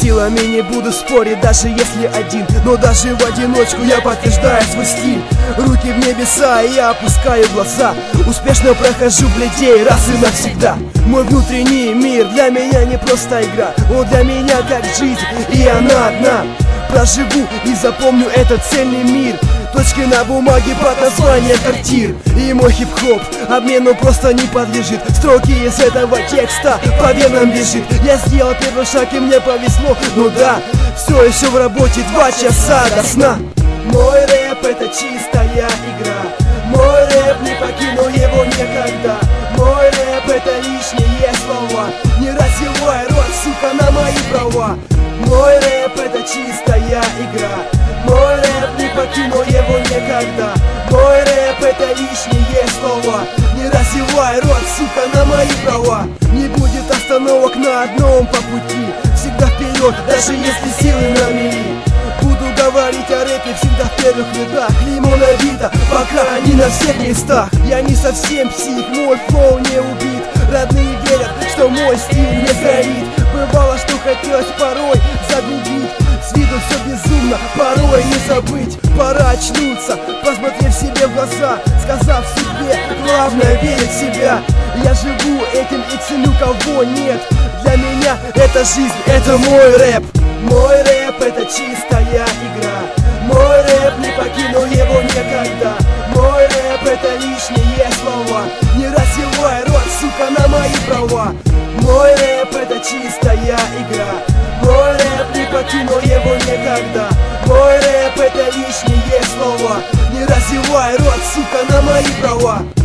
силами не буду спорить, даже если один, но даже в одиночку я подтверждаю свой стиль. Руки в небеса, и я опускаю глаза. Успешно прохожу бледей раз и навсегда. Мой внутренний мир для меня не просто игра, он для меня как жизнь, и она одна. Проживу и запомню этот цельный мир, точки на бумаге под названием квартир. И мой хип-хоп обмену просто не подлежит. Строки из этого текста по венам бежит. Я сделал первый шаг и мне повезло. Ну да, все еще в работе 2 часа до сна. Мой рэп это чистая игра. Мой рэп не покину его никогда. Мой рэп это лишние слова. Не развивай рот, сука, на мои права. Мой рэп это чистая игра. Мой рэп не покину его никогда. Мой рэп это лишние слова. Не развивай рот, сука, на мои права. Не будет остановок на одном по пути. Всегда вперед, даже если силы на мели. Буду говорить о рэпе всегда в первых рядах. Клеймо набито, пока не на всех местах. Я не совсем псих, мой флоу не убит. Родные верят, что мой стиль не горит. Бывало, что хотелось порой загубить. С виду все безумно, порой не забыть. Пора очнуться, посмотрев себе в глаза, сказав себе, главное верить в себя. Я живу этим и ценю, кого нет. Для меня это жизнь, это мой рэп. Мой рэп это чистая игра. Мой рэп не покину его никогда. Мой рэп это лишние слова. Не развивай рот, сука, на мои права. Мой рэп это чистая игра. Мой рэп не покину его никогда. Мой рэп это лишние слова. Не развивай рот, сука, на мои права.